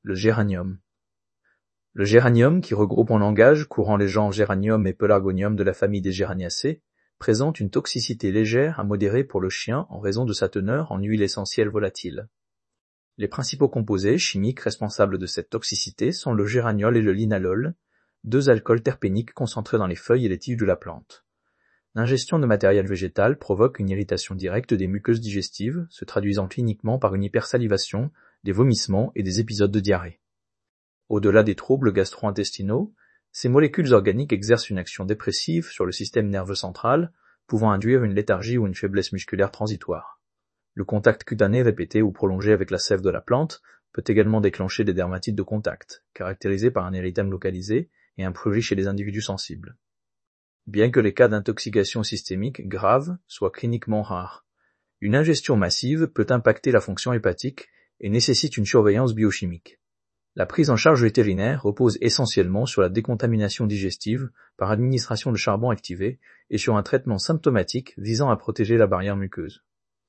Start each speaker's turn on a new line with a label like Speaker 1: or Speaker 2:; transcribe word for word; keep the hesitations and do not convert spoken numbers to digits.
Speaker 1: Le géranium. Le géranium, qui regroupe en langage courant les genres Géranium et Pelargonium de la famille des Géraniacées, présente une toxicité légère à modérée pour le chien en raison de sa teneur en huile essentielle volatile. Les principaux composés chimiques responsables de cette toxicité sont le géraniol et le linalol, deux alcools terpéniques concentrés dans les feuilles et les tiges de la plante. L'ingestion de matériel végétal provoque une irritation directe des muqueuses digestives, se traduisant cliniquement par une hypersalivation, des vomissements et des épisodes de diarrhée. Au-delà des troubles gastro-intestinaux, ces molécules organiques exercent une action dépressive sur le système nerveux central, pouvant induire une léthargie ou une faiblesse musculaire transitoire. Le contact cutané répété ou prolongé avec la sève de la plante peut également déclencher des dermatites de contact, caractérisées par un érythème localisé et un prurit chez les individus sensibles. Bien que les cas d'intoxication systémique grave soient cliniquement rares, une ingestion massive peut impacter la fonction hépatique et nécessite une surveillance biochimique. La prise en charge vétérinaire repose essentiellement sur la décontamination digestive par administration de charbon activé et sur un traitement symptomatique visant à protéger la barrière muqueuse.